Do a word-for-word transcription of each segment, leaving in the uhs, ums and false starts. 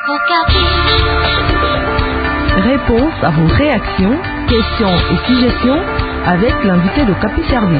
Réponse à vos réactions, questions et suggestions avec l'invité de Okapi Service.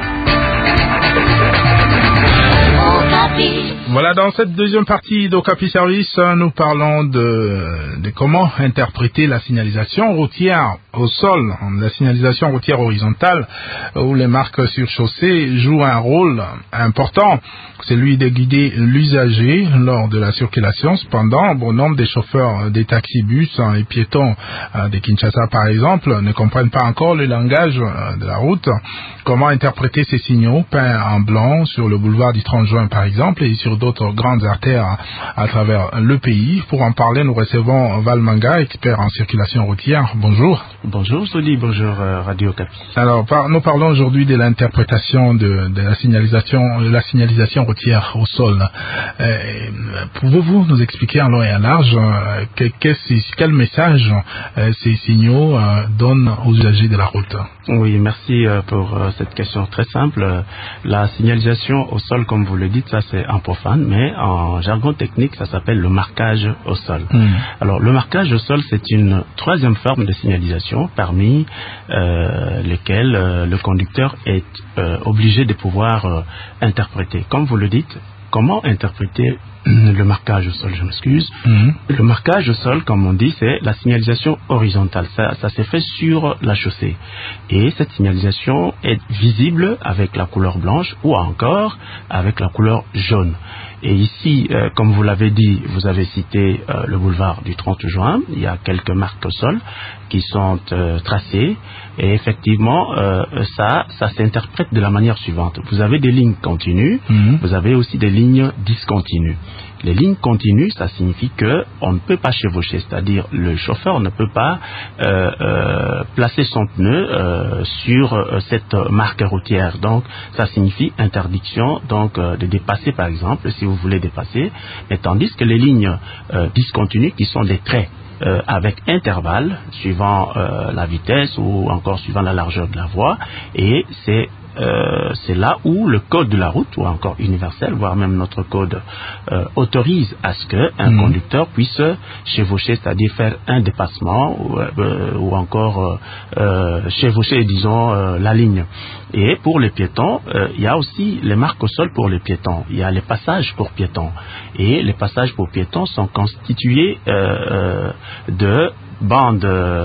Voilà, dans cette deuxième partie d'Okapi Service, nous parlons de, de comment interpréter la signalisation routière au sol, la signalisation routière horizontale, où les marques sur chaussée jouent un rôle important, celui de guider l'usager lors de la circulation. Cependant, bon nombre des chauffeurs des taxibus et piétons de Kinshasa, par exemple, ne comprennent pas encore le langage de la route. Comment interpréter ces signaux peints en blanc sur le boulevard du trente juin, par exemple, et sur d'autres grandes artères à travers le pays? Pour en parler, nous recevons Val Manga, expert en circulation routière. Bonjour. Bonjour Soli, bonjour euh, Radio Okapi. Alors, par, nous parlons aujourd'hui de l'interprétation de, de la signalisation, de la signalisation routière au sol. Euh, Pouvez-vous nous expliquer en long et en large euh, que, que, quel message euh, ces signaux euh, donnent aux usagers de la route? Oui, merci euh, pour euh, cette question très simple. La signalisation au sol, comme vous le dites, ça c'est un profane, mais en jargon technique, ça s'appelle le marquage au sol. Mm. Alors, le marquage au sol, c'est une troisième forme de signalisation parmi euh, lesquelles euh, le conducteur est euh, obligé de pouvoir euh, interpréter. Comme vous le dites, comment interpréter le marquage au sol, je m'excuse. Mm-hmm. Le marquage au sol, comme on dit, c'est la signalisation horizontale. Ça, ça s'est fait sur la chaussée. Et cette signalisation est visible avec la couleur blanche ou encore avec la couleur jaune. Et ici, euh, comme vous l'avez dit, vous avez cité euh, le boulevard du trente juin. Il y a quelques marques au sol qui sont euh, tracées. Et effectivement, euh, ça, ça s'interprète de la manière suivante. Vous avez des lignes continues, mmh. vous avez aussi des lignes discontinues. Les lignes continues, ça signifie que on ne peut pas chevaucher, c'est-à-dire le chauffeur ne peut pas euh, euh, placer son pneu euh, sur euh, cette marque routière. Donc, ça signifie interdiction donc euh, de dépasser, par exemple, si vous voulez dépasser. Mais tandis que les lignes euh, discontinues, qui sont des traits Euh, avec intervalle, suivant euh, la vitesse ou encore suivant la largeur de la voie, et c'est euh, c'est là où le code de la route, ou encore universel, voire même notre code, euh, autorise à ce qu'un mmh. conducteur puisse chevaucher, c'est-à-dire faire un dépassement ou, euh, ou encore euh, euh, chevaucher, disons, euh, la ligne. Et pour les piétons, euh, il y a aussi les marques au sol pour les piétons. Il y a les passages pour piétons. Et les passages pour piétons sont constitués euh, euh, de bandes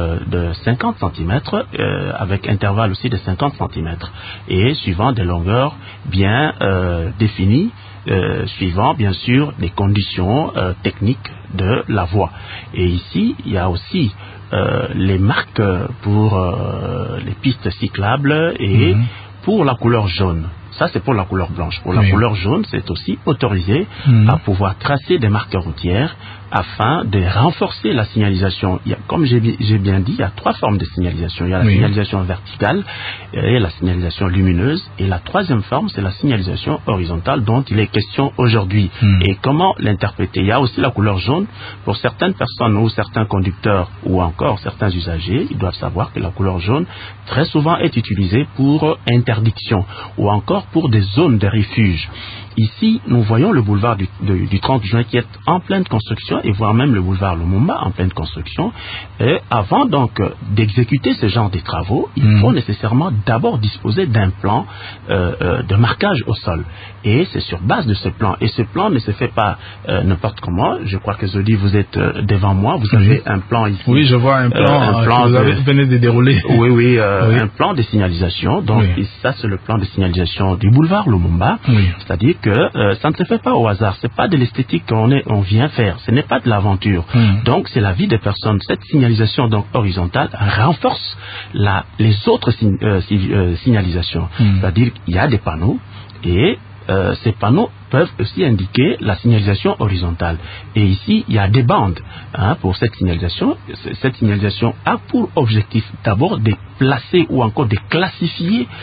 de cinquante centimètres euh, avec intervalle aussi de cinquante centimètres et suivant des longueurs bien euh, définies, euh, suivant bien sûr des conditions euh, techniques de la voie. Et ici, il y a aussi euh, les marques pour euh, les pistes cyclables et mmh. pour la couleur jaune. Ça, c'est pour la couleur blanche. Pour la oui. couleur jaune, c'est aussi autorisé mmh. à pouvoir tracer des marques routières afin de renforcer la signalisation. Il y a, comme j'ai, j'ai bien dit, il y a trois formes de signalisation. Il y a la oui. signalisation verticale, et la signalisation lumineuse, et la troisième forme, c'est la signalisation horizontale dont il est question aujourd'hui. Mmh. Et comment l'interpréter? Il y a aussi la couleur jaune. Pour certaines personnes ou certains conducteurs ou encore certains usagers, ils doivent savoir que la couleur jaune, très souvent, est utilisée pour interdiction ou encore pour des zones de refuge. Ici, nous voyons le boulevard du, de, du trente juin qui est en pleine construction et voire même le boulevard Lumumba en pleine construction. Et avant donc d'exécuter ce genre de travaux, il mmh. faut nécessairement d'abord disposer d'un plan euh, euh, de marquage au sol. Et c'est sur base de ce plan. Et ce plan ne se fait pas euh, n'importe comment. Je crois que Zodi, vous êtes euh, devant moi. Vous avez mmh. un plan ici. Oui, je vois un plan, euh, un plan que vous avez, de, venez de dérouler. Oui, oui, euh, oui. un plan de signalisation. Donc, oui. ça, c'est le plan de signalisation du boulevard Lumumba. Oui. C'est-à-dire que euh, ça ne se fait pas au hasard. C'est pas de l'esthétique qu'on est, on vient faire. Ce n'est pas de l'aventure. Mmh. Donc, c'est la vie des personnes. Cette signalisation donc horizontale renforce la, les autres sign, euh, euh, signalisations. Mmh. C'est-à-dire qu'il y a des panneaux et euh, ces panneaux peuvent aussi indiquer la signalisation horizontale. Et ici, il y a des bandes hein, pour cette signalisation. Cette signalisation a pour objectif d'abord de placer ou encore de classifier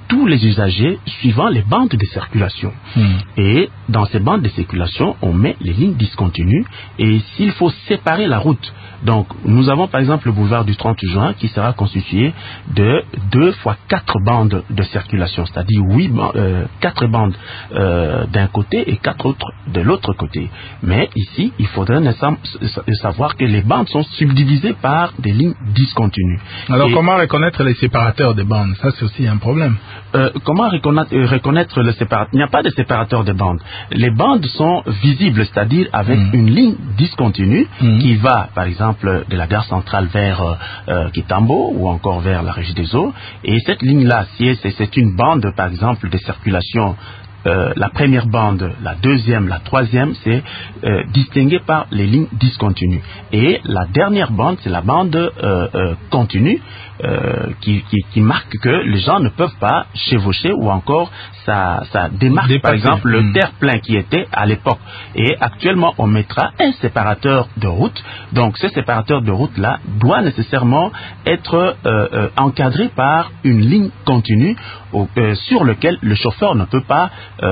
tous les usagers suivant les bandes de circulation. Mmh. Et dans ces bandes de circulation, on met les lignes discontinues. Et s'il faut séparer la route, donc nous avons par exemple le boulevard du trente juin qui sera constitué de deux fois quatre bandes de circulation, c'est-à-dire huit, euh, quatre bandes euh, d'un côté et quatre autres de l'autre côté. Mais ici, il faudrait savoir que les bandes sont subdivisées par des lignes discontinues. Alors et comment reconnaître les séparateurs des bandes? Ça c'est aussi un problème. Euh, comment reconnaître, euh, reconnaître le séparateur? Il n'y a pas de séparateur de bandes. Les bandes sont visibles, c'est-à-dire avec mmh. une ligne discontinue mmh. qui va, par exemple, de la gare centrale vers euh, euh, Kitambo ou encore vers la Régie des Eaux. Et cette ligne-là, si c'est, c'est une bande, par exemple, de circulation. Euh, la première bande, la deuxième, la troisième, c'est euh, distingué par les lignes discontinues. Et la dernière bande, c'est la bande euh, euh, continue euh, qui, qui, qui marque que les gens ne peuvent pas chevaucher ou encore ça, ça démarque Dépasser. Par exemple le mmh. terre-plein qui était à l'époque. Et actuellement, on mettra un séparateur de route. Donc, ce séparateur de route-là doit nécessairement être euh, euh, encadré par une ligne continue au, euh, sur laquelle le chauffeur ne peut pas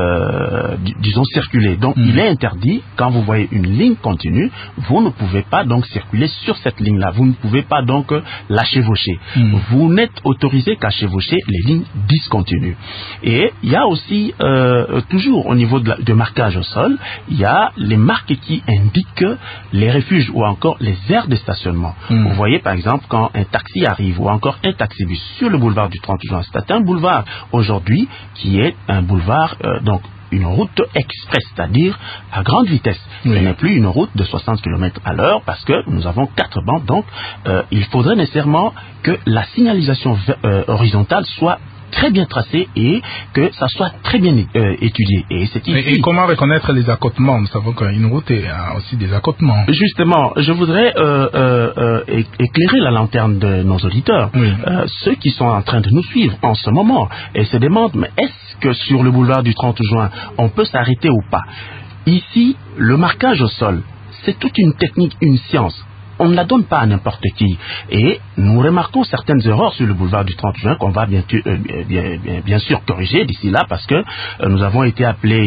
Euh, disons circuler. Donc mmh. il est interdit, quand vous voyez une ligne continue, vous ne pouvez pas donc circuler sur cette ligne-là. Vous ne pouvez pas donc euh, la chevaucher. Mmh. Vous n'êtes autorisé qu'à chevaucher les lignes discontinues. Et il y a aussi, euh, toujours au niveau de, la, de marquage au sol, il y a les marques qui indiquent les refuges ou encore les aires de stationnement. Mmh. Vous voyez par exemple quand un taxi arrive ou encore un taxibus sur le boulevard du trente juin. C'est un boulevard aujourd'hui qui est un boulevard euh, donc une route express, c'est-à-dire à grande vitesse. Oui. Ce n'est plus une route de soixante kilomètres à l'heure parce que nous avons quatre bandes, donc euh, il faudrait nécessairement que la signalisation euh, horizontale soit très bien tracé et que ça soit très bien euh, étudié. Et, c'est ici. Et, et comment reconnaître les accotements? Nous savons qu'une route a aussi des accotements. Justement, je voudrais euh, euh, euh, éclairer la lanterne de nos auditeurs, oui. euh, ceux qui sont en train de nous suivre en ce moment et se demandent, mais est-ce que sur le boulevard du trente juin, on peut s'arrêter ou pas? Ici, le marquage au sol, c'est toute une technique, une science. On ne la donne pas à n'importe qui. Et nous remarquons certaines erreurs sur le boulevard du trente juin qu'on va bien, euh, bien, bien, bien sûr corriger d'ici là parce que euh, nous avons été appelés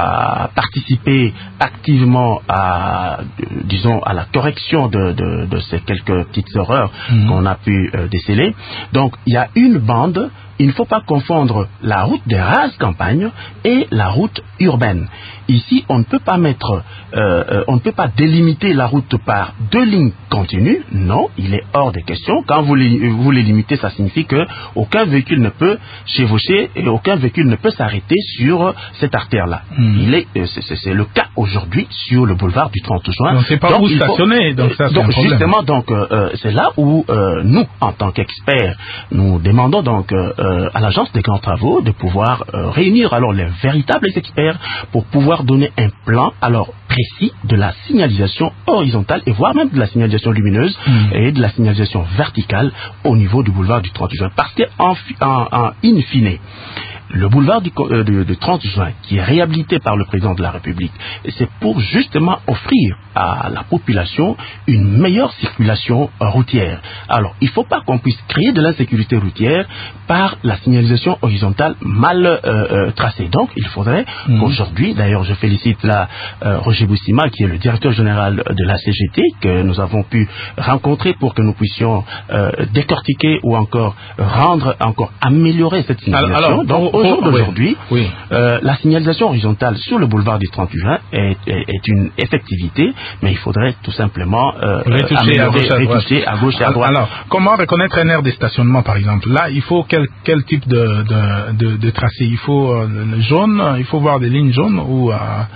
à participer activement à, euh, disons, à la correction de, de, de ces quelques petites erreurs mmh. qu'on a pu euh, déceler. Donc, il y a une bande. Il ne faut pas confondre la route de rase campagne et la route urbaine. Ici, on ne peut pas mettre, euh, on ne peut pas délimiter la route par deux lignes continues. Non, il est hors de question. Quand vous les, vous les limitez, ça signifie que aucun véhicule ne peut chevaucher et aucun véhicule ne peut s'arrêter sur cette artère-là. Mmh. Il est, c'est, c'est le cas aujourd'hui sur le boulevard du trente juin. Donc c'est pas donc, où stationner. Donc ça, c'est donc un problème. Justement, donc euh, c'est là où euh, nous, en tant qu'experts, nous demandons donc euh, à l'agence des grands travaux de pouvoir euh, réunir alors les véritables experts pour pouvoir donner un plan alors précis de la signalisation horizontale et voire même de la signalisation lumineuse mmh. et de la signalisation verticale au niveau du boulevard du trente juin. Parce qu'en en, en in fine, le boulevard du, euh, du, du trente juin, qui est réhabilité par le président de la République, c'est pour justement offrir à la population une meilleure circulation routière. Alors, il ne faut pas qu'on puisse créer de l'insécurité routière par la signalisation horizontale mal euh, euh, tracée. Donc, il faudrait mmh. qu'aujourd'hui, d'ailleurs, je félicite là euh, Roger Boussima, qui est le directeur général de la C G T, que nous avons pu rencontrer pour que nous puissions euh, décortiquer ou encore rendre, encore améliorer cette signalisation. Alors, donc, au jour d'aujourd'hui, oui. oui. euh, la signalisation horizontale sur le boulevard du trente juin est, est, est une effectivité, mais il faudrait tout simplement euh, retoucher, à gauche, à, retoucher à gauche et à droite. Alors, comment reconnaître un aire de stationnement, par exemple? Là, il faut quel, quel type de, de, de, de tracé? Il faut euh, le jaune, il faut voir des lignes jaunes ou, euh,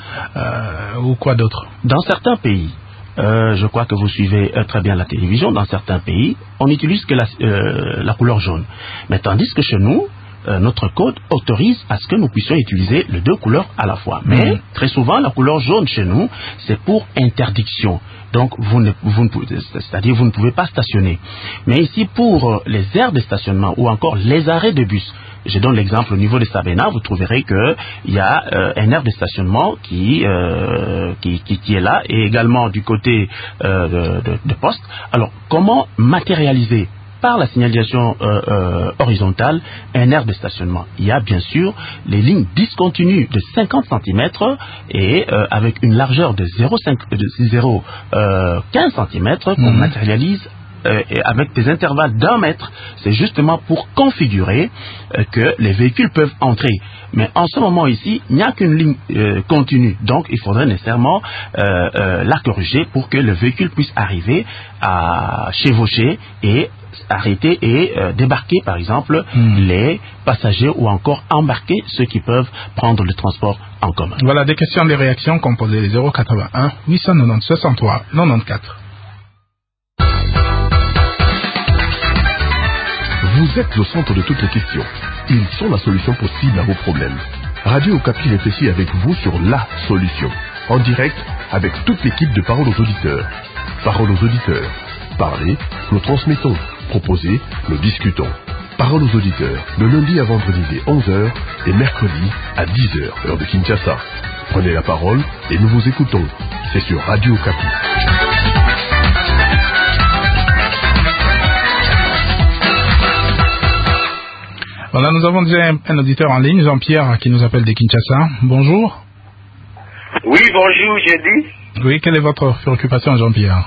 euh, ou quoi d'autre? Dans certains pays, Euh, je crois que vous suivez euh, très bien la télévision, dans certains pays, on n'utilise que la, euh, la couleur jaune. Mais tandis que chez nous, euh, notre code autorise à ce que nous puissions utiliser les deux couleurs à la fois. Mais mmh. très souvent, la couleur jaune chez nous, c'est pour interdiction. Donc, vous ne, vous ne pouvez, c'est-à-dire vous ne pouvez pas stationner. Mais ici, pour euh, les aires de stationnement ou encore les arrêts de bus, je donne l'exemple au niveau de Sabena, vous trouverez qu'il y a euh, un aire de stationnement qui, euh, qui, qui, qui est là, et également du côté euh, de, de, de poste. Alors, comment matérialiser part la signalisation euh, euh, horizontale, un aire de stationnement. Il y a bien sûr les lignes discontinues de cinquante centimètres et euh, avec une largeur de zéro virgule quinze centimètres qu'on mmh. matérialise euh, avec des intervalles d'un mètre. C'est justement pour configurer euh, que les véhicules peuvent entrer. Mais en ce moment ici, il n'y a qu'une ligne euh, continue. Donc, il faudrait nécessairement euh, euh, la corriger pour que le véhicule puisse arriver à chevaucher et arrêter et euh, débarquer, par exemple, mmh. les passagers ou encore embarquer ceux qui peuvent prendre le transport en commun. Voilà des questions, des réactions composées les zéro quatre-vingt-un huit cent quatre-vingt-dix soixante-trois quatre-vingt-quatorze. Vous êtes le centre de toutes les questions. Ils sont la solution possible à vos problèmes. Radio Okapi réfléchit avec vous sur la solution. En direct, avec toute l'équipe de Parole aux auditeurs. Parole aux auditeurs. Parlez, nous transmettons. Proposez, nous discutons. Parole aux auditeurs, le lundi à vendredi dès onze heures et mercredi à dix heures, heure de Kinshasa. Prenez la parole et nous vous écoutons. C'est sur Radio Okapi. Voilà, nous avons déjà un, un auditeur en ligne, Jean-Pierre, qui nous appelle de Kinshasa. Bonjour. Oui, bonjour, j'ai dit. Oui, quelle est votre préoccupation, Jean-Pierre?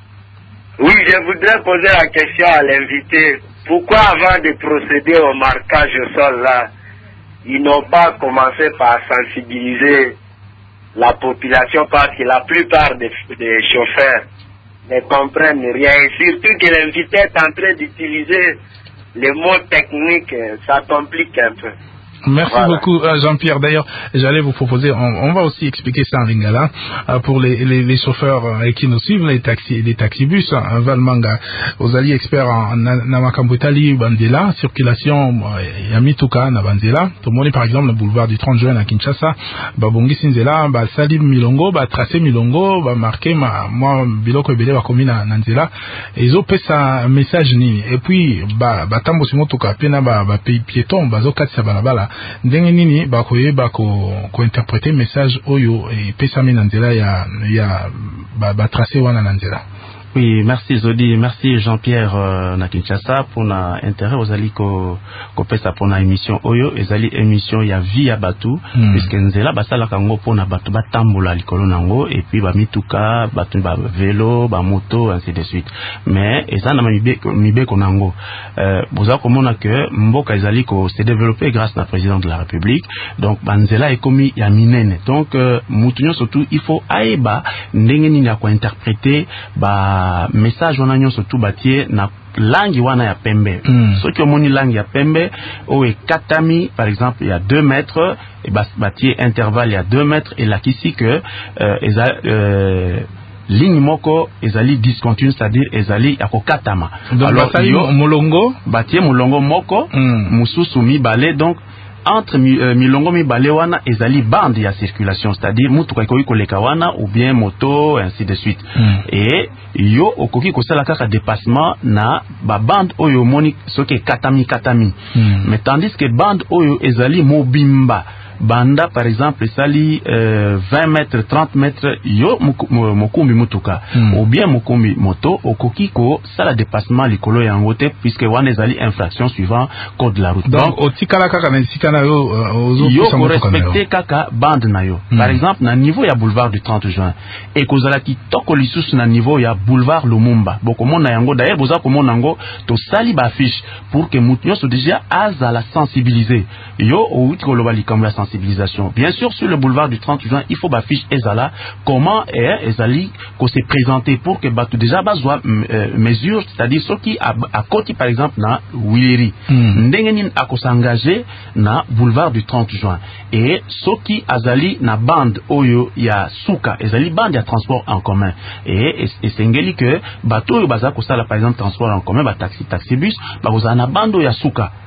Oui, je voudrais poser la question à l'invité. Pourquoi avant de procéder au marquage au sol, là, ils n'ont pas commencé par sensibiliser la population, parce que la plupart des, des chauffeurs ne comprennent rien. Et surtout que l'invité est en train d'utiliser les mots techniques, ça complique un peu. Merci voilà. beaucoup, Jean-Pierre. D'ailleurs, j'allais vous proposer, on, on va aussi expliquer ça en lingala euh, pour les, les, les chauffeurs euh, qui nous suivent, les taxis, les taxibus, hein, Valmanga, aux alliés experts en Namakambutali, Banzela, circulation, Yamituka, Nabanzela. Tout le monde, par exemple, le boulevard du trente juin à Kinshasa, Babongi Sinzela, ba Salim Milongo, ba tracé Milongo, ba marqué, ma, moi, Biloko Ebele, ba commune à Nanzela. Et ils ont fait un message ni. Et puis, ba, ba tambo simotuka, pena, ba, ba piéton, ba zokat sabalabala. Ndenge nini bakoyeba ko ko interpréter message oyo et pesame na nzela ya ya ba, ba tracé wana na nzela. Oui, merci Zodi, merci Jean-Pierre euh, na Kinshasa pour na intérêt aux ali ko ko pesa pour na émission oyo ezali émission ya vie ya batu mm. puisque nzela basala kango pour na batu batambola likolo nango et puis ba mituka batu ba vélo ba moto ainsi de suite. Mais ezana mibe mibe konango euh boza komona que mboka ezali ko se développer grâce na président de la République. Donc banzela ekomi ya minene. Donc euh, mutunyo surtout il faut aiba ndenge nini ya ko interpréter ba message wana nyonso tout batie na langue wana ya pembe. Mm. Ceux qui ont moni langue ya pembe o e katami par exemple il y a deux mètres et bas batie intervalle il y a deux mètres et là ici que euh, eza euh, ligne moko ezali discontinu, c'est-à-dire ezali yako katama. Donc alors yo molongo batie molongo moko mm. mususu mi balé. Donc entre euh, milongo mi balé wana ezali bande ya circulation, c'est-à-dire mutu koyi koleka wana ou bien moto ainsi de suite. Mm. Et yo okoki kosala kaka dépassement na ba bande oyo moni soki katami katami. Mm. Mais tandis que bande oyo ezali mobimba banda par exemple sali euh, vingt mètres trente mètres yo mokumbi mutuka mm. ou bien mokumbi moto okoki ko sala dépassement likolo ya ngote puisque wana ezali infraction suivant code de la route. Donc otikala kaka na sikana yo ozo yo ko respecter kaka bande na yo. Mm. Par exemple na niveau ya boulevard du trente juin et kozala ki toko lisusu na niveau ya boulevard Lumumba bokomona yango d'ailleurs boza komona yango to sali ba fiche pour que mutunyo so déjà azala sensibiliser yo ou tikoloba likambo la sensibilisation. Bien sûr, sur le boulevard du trente juin, il faut baffiche ezala comment est ezali qu'on s'est présenté pour que batu déjà bazwa euh, mesure, c'est-à-dire ceux qui à, à côté par exemple na Wileri ndengenin a ko s'engager na boulevard du trente juin et ceux qui azali na bande oyo ya suka ezali bande ya transport en commun et et sengeli que bato oyo baza ko sala par exemple transport en commun ba taxi taxi bus ba kozana bande ya suka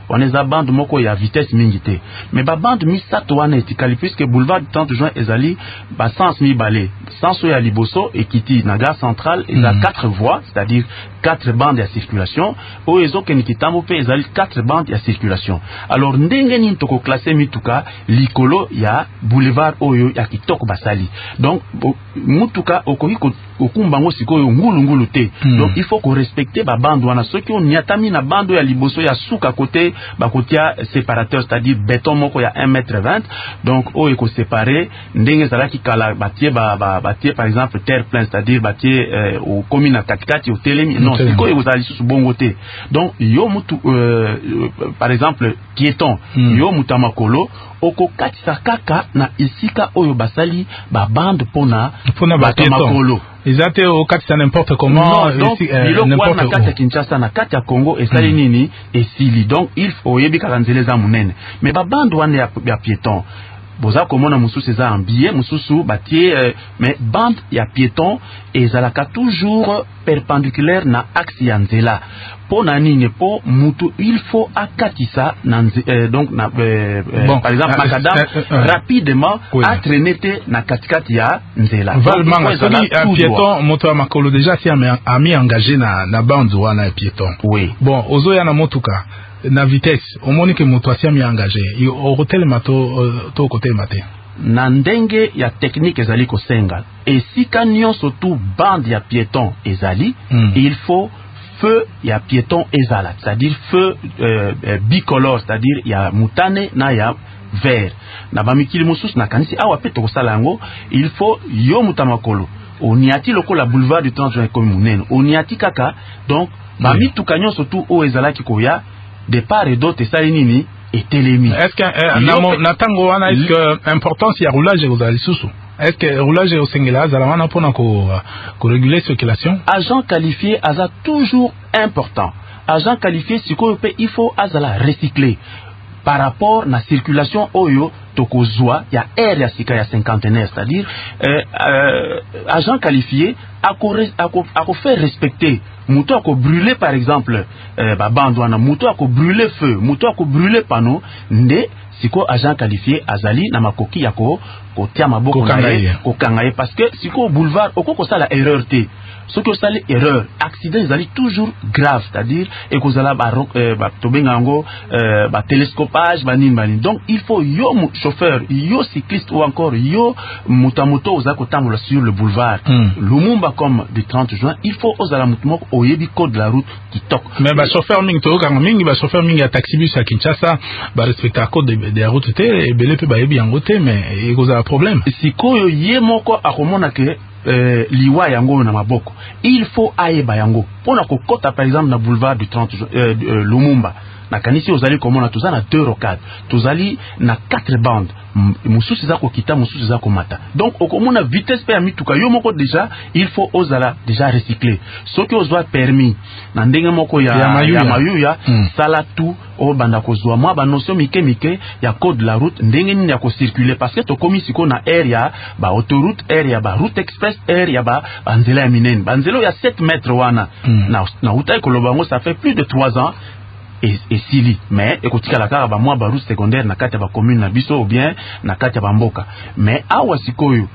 on est à bande moko ya vitesse mingité mais ba bande mi satouane etikali puisque boulevard du trente juin ezali ba sens mi balé sens ya liboso ekiti na gare centrale et a quatre voies c'est-à-dire quatre bandes de circulation o ezo kenikitambo pe ezali quatre bandes de circulation alors ndenge ni toko classer mituka likolo ya boulevard oyo ya kitoko basali donc mutuka okoki okumbango sikoyo ngulu ngulu te mm. donc il faut qu'on respecte ba bande wana ceux qui ont niatami na bande ya liboso ya suka côté ba côté séparateur c'est-à-dire béton moko ya un mètre vingt donc o eko séparer ndenge zalaki kala batie ba batie par exemple terre pleine c'est-à-dire batie euh, au commune à katikati au telemi non sikoyo ezali sous bongo te donc yo mutu euh, euh, par exemple piéton mm. yo mutamakolo oko katisa kaka na isika oyo basali ba bande pona pona ba makolo ezate o katisa n'importe comment non donc bilo kwa na kati ya Kinshasa na kati ya Congo esali nini esili donc il faut yebi karanzele za munene mais ba bande wana ya, ya piéton boza komona mususu eza en billet mususu batie euh, mais bande ya piéton ezalaka toujours perpendiculaire na axe ya nzela po na nini po mutu il faut akatisa na euh, donc na euh, bon, par exemple makadam euh, euh, rapidement oui. a traîner te na katikati ya nzela valmanga soki piéton moto makolo déjà si a mis engagé na na bande wana ya piéton oui bon ozoya na motuka na vitesse omoni ke moto asia mi engagé au hotel mato to côté matin na ndenge ya technique ezali ko senga et si camion surtout bande ya piéton ezali mm. il faut feu ya piéton ezala c'est-à-dire feu euh, euh, bicolore c'est-à-dire ya mutane na ya vert na bamikili mususu na kanisi awa pe to sala yango il faut yo mutamakolo oniati lokola boulevard du trente juin comme munene oniati kaka donc bamituka nyonso surtout o ezala ki koya de part et d'autre ça nini et télémi est-ce que euh, na tango wana est-ce que importance ya roulage aux sous est-ce que roulage au singela za wana pona ko ko réguler circulation agent qualifié aza toujours important agent qualifié siko pe il faut azala recycler par rapport na circulation oyo tokozwa ya air ya sika ya cinquantenaire c'est-à-dire euh, euh, agent qualifié a ko a ko faire respecter muto ako brûler par exemple euh, ba bande wana muto ako brûler feu muto ako brûler panneau nde siko agent qualifié azali na makoki yako ko tia maboko na ye ko kangaye parce que siko boulevard okoko sala erreur te ce que ça erreur accident ezali toujours grave c'est-à-dire et que zala ba euh, ba tobengango euh, ba télescopage ba nini ba nini donc il faut yo chauffeur yo cycliste ou encore yo motamoto ozako tambola sur le boulevard mm. Lumumba comme du trente juin il faut ozala mutumoko oyebi code de la route qui toque mais ba chauffeur mingi to kanga mingi ba chauffeur mingi ya taxi bus à Kinshasa ba respecter code de, de la route te et belé pe ba yebi yango te mais il y a un problème sikoyo ye moko akomona ke Euh, liwa yango na maboko il faut ayeba yango pona ko kota par exemple na boulevard du trente euh, euh, Lumumba na kanisi ozali komona tuza na deux rocades tuzali na quatre bandes mususu za ko kita mususu za ko mata donc okomona vitesse pe mituka yo moko déjà il faut ozala déjà recycler ce que ozwa permis na ndenge moko ya ya mayuya, ya mayuya mm. sala tout o banda ko zwa mwa ba notion mike mike ya code de la route ndenge nini ya ko circuler parce que to komi siko na area ba autoroute area ba route express area ba banzela ya minene banzelo ya sept mètres wana mm. na na utai ko lobango ça fait plus de trois ans et et sili mais ekotika la kaka ba mwa ba route secondaire na kati ba commune na biso ou bien na kati ba mboka mais awa sikoyo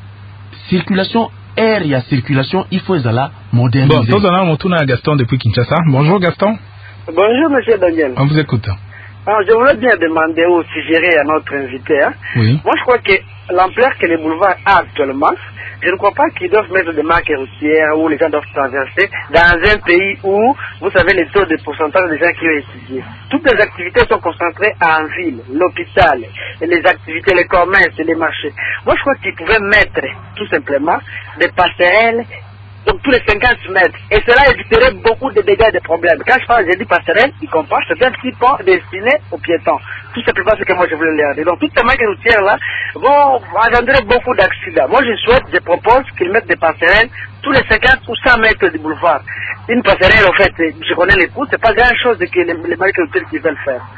circulation air ya circulation il faut ezala moderniser. Bon, nous allons retourner à Gaston depuis Kinshasa. Bonjour Gaston. Bonjour monsieur Daniel. On vous écoute. Alors, je voulais bien demander ou suggérer à notre invité. Hein. Oui. Moi je crois que l'ampleur que les boulevards a actuellement, je ne crois pas qu'ils doivent mettre des marques routières où les gens doivent traverser dans un pays où, vous savez, les taux de pourcentage des gens qui ont étudié. Toutes les activités sont concentrées en ville, l'hôpital, les activités, les commerces, les marchés. Moi, je crois qu'ils pouvaient mettre, tout simplement, des passerelles, donc tous les cinquante mètres. Et cela éviterait beaucoup de dégâts et de problèmes. Quand je parle, j'ai dit passerelle, il comprend, c'est un petit pont destiné aux piétons. Tout simplement ce que moi je voulais leur dire. Donc toutes ces marques routières là vont engendrer beaucoup d'accidents. Moi je souhaite, je propose qu'ils mettent des passerelles tous les cinquante ou cent mètres du boulevard. Une passerelle, en fait, je connais les coûts, c'est pas grand chose que les, les marques routières qui veulent faire.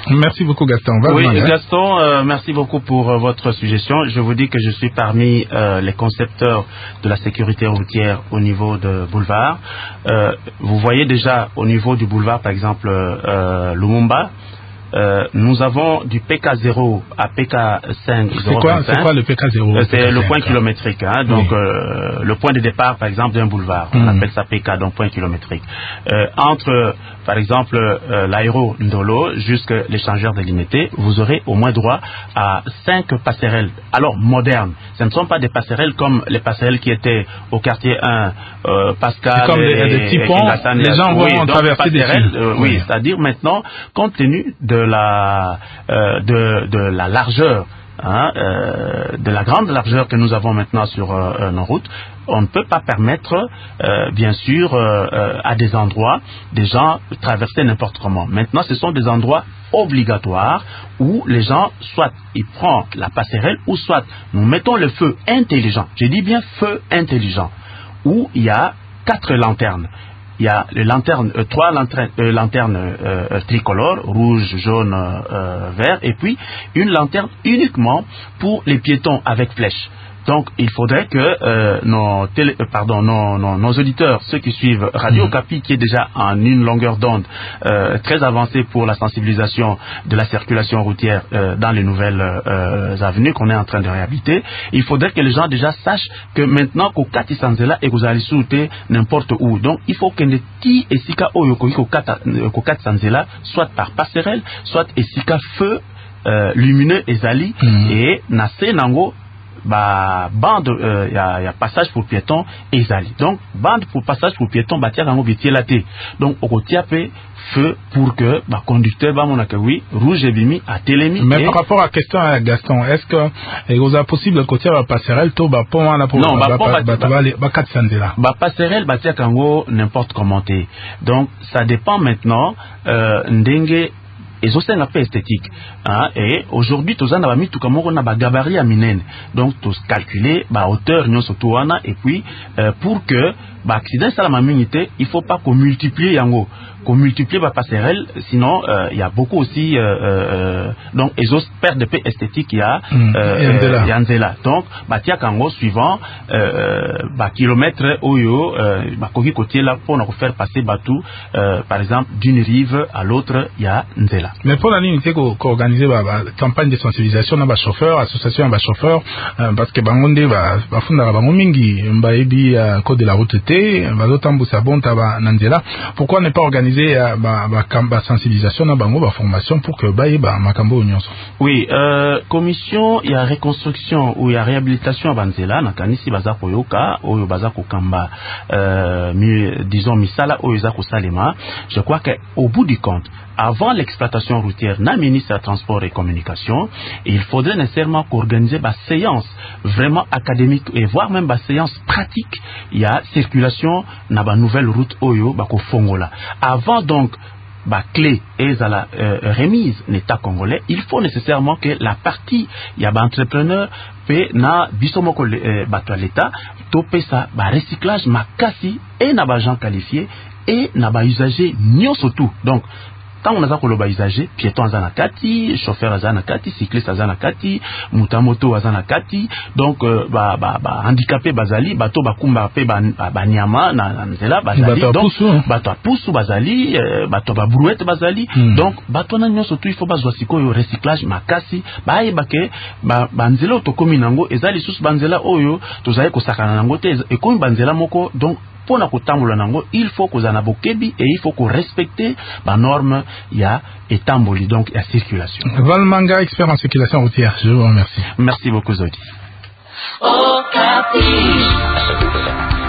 Merci beaucoup Gaston. Oui, Gaston, euh, merci beaucoup pour euh, votre suggestion. Je vous dis que je suis parmi euh, les concepteurs de la sécurité routière au niveau de boulevard. Euh, vous voyez déjà au niveau du boulevard, par exemple, euh, Lumumba, Euh, nous avons du P K zéro à P K cinq. C'est quoi, c'est quoi le P K zéro? euh, C'est le point kilométrique. Hein, donc, oui. euh, le point de départ, par exemple, d'un boulevard. Mm. On appelle ça P K, donc point kilométrique. Euh, entre, par exemple, euh, l'aéro Ndolo jusqu'à l'échangeur délimité, vous aurez au moins droit à cinq passerelles. Alors, modernes. Ce ne sont pas des passerelles comme les passerelles qui étaient au quartier un, euh, Pascal. Comme des, et, des petits ponts, les gens vont oui, traverser des euh, oui, oui. C'est-à-dire maintenant, compte tenu de la euh, de, de la largeur, hein, euh, de la grande largeur que nous avons maintenant sur euh, nos routes, on ne peut pas permettre, euh, bien sûr, euh, euh, à des endroits, des gens traverser n'importe comment. Maintenant, ce sont des endroits obligatoires où les gens, soit ils prennent la passerelle, ou soit nous mettons le feu intelligent. Je dis bien feu intelligent, où il y a quatre lanternes. Il y a les lanternes, euh, trois lanternes, euh, lanternes euh, tricolores, rouge, jaune, euh, vert, et puis une lanterne uniquement pour les piétons avec flèche. Donc, il faudrait que euh, nos, télé, euh, pardon, nos, nos, nos auditeurs, ceux qui suivent Radio Okapi, qui est déjà en une longueur d'onde euh, très avancée pour la sensibilisation de la circulation routière euh, dans les nouvelles euh, avenues qu'on est en train de réhabiliter, il faudrait que les gens déjà sachent que maintenant qu'au Kati Sanzela et vous allez sauter n'importe où. Donc, il faut que les ti et sika oyokoi qu'au Kati Sanzela, soit par passerelle, soit et sika feu euh, lumineux et zali mm. et nase nango. Bah, bande, il euh, y, a, y a passage pour piétons et zali. Donc, bande pour passage pour piétons, bah, tiens, on vitier la thé. Donc, on retient feu pour que, bah, conducteur, bah, mon a que oui, rouge et bimi, à télémi. Mais et... par rapport à la question à Gaston, est-ce que, il vous a possible de côté la passerelle, tout, bah, pour moi, pour, non, bah, bah, bah, bah, bah, quatre cents là. Bah, passerelle, bah, tiens, kango, n'importe comment t'es. Donc, ça dépend maintenant, euh, n'dengue, et c'est un peu esthétique. Hein, et aujourd'hui, tous en avons mis tout comme on a gabarit à minen. Donc, tous calculer, bah, hauteur, nous surtout, et puis, euh, pour que, bah, accident, ça la maminité, il faut pas qu'on multiplie yango. Qu'on multiplie la passerelle, sinon, il euh, y a beaucoup aussi, euh, euh, donc, et autres perte de paix esthétique, il y a, mm, euh, Yanzela. Donc, bah, tiens, kango, suivant, euh, bah, kilomètre, oyo, euh, bah, kogi côté là, pour nous faire passer bateau, euh, par exemple, d'une rive à l'autre, il y a Nzela. Mais pour la ligne, c'est qu'organiser la campagne de sensibilisation dans les chauffeurs, association des chauffeurs, euh, parce que bangonde va va fondre bango mingi, va ebi code de la route T, va d'autant sabon taba Nzela. Pourquoi ne pas organiser ba ba sensibilisation dans bango ba formation pour que ba ba makambo nyonso? Oui, euh, commission il y a reconstruction ou il y a réhabilitation à Banzela na kanisi baza koyoka oyo baza kokamba euh, mi, disons misala oyo za kosalema. Je crois que au bout du compte, avant l'exploitation routière, na ministre des Transports et Communications, il faudrait nécessairement qu'organiser des séances vraiment académiques et voire même des séances pratiques. Il y a circulation na ba nouvelle route oyo ba ko fongola. Avant donc ba clé et à la euh, remise l'État congolais, il faut nécessairement que la partie il y a ba entrepreneur pe na bisomoko euh, bato l'État topé ça ba recyclage makasi et na ba gens qualifiés et na ba usagers nyonso tout. Donc quand on a koloba usager, piéton azana kati, chauffeur azana kati, cycliste azana kati, mutamoto azana kati, donc euh, ba ba ba handicapé bazali, bato bakumba pe ba ba nyama na nzela bazali, donc bato apusu bazali, euh, bato ba brouette bazali, hmm. donc bato na nyonso tout il faut bazwa sikoyo recyclage makasi, ba yebake ba banzela otokomi nango ezali sus banzela oyo tozaye kosakana nango te e komi banzela moko donc pour na kotambola nango il faut que zana bokebi et il faut qu'on respecte ba norme il y a etamboli donc il y a circulation. Valmanga, expert en circulation routière, je vous remercie. Merci beaucoup Zodi.